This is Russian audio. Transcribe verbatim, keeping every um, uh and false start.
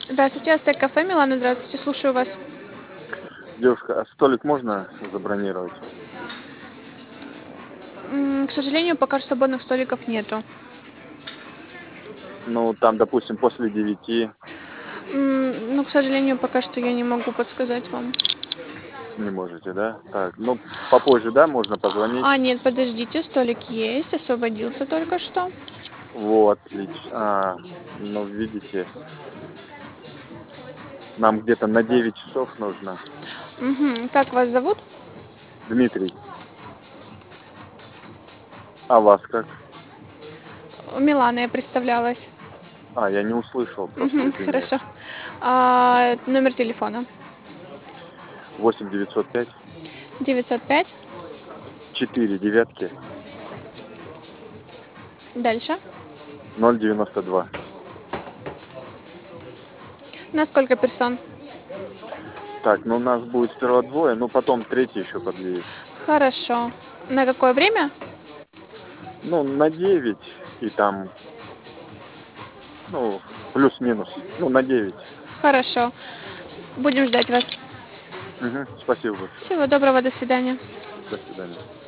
Здравствуйте, Астек кафе, Милана, здравствуйте, слушаю вас. Девушка, а столик можно забронировать? М, К сожалению, пока что свободных столиков нету. Ну, там, допустим, после девяти М, Ну, к сожалению, пока что я не могу подсказать вам. не можете, да? Так, ну, попозже, да, можно позвонить? А, нет, подождите, столик есть, освободился только что. Вот, отлично. А, ну, видите, нам где-то на девять часов нужно. Мгм. Как вас зовут? Дмитрий, а вас как? Милана, я представлялась. А, я не услышал, просто Мгм, извиняюсь. хорошо. А, номер телефона? восемь девятьсот пять девятьсот пять. четыре девятки Дальше. ноль девяносто два. На сколько персон? Так, ну, у нас будет сперва двое, но потом третий еще подъедет. Хорошо. На какое время? Ну, на девять и там, ну, плюс-минус, ну, на девять. Хорошо. Будем ждать вас. Угу, спасибо большое. Всего доброго, до свидания. До свидания.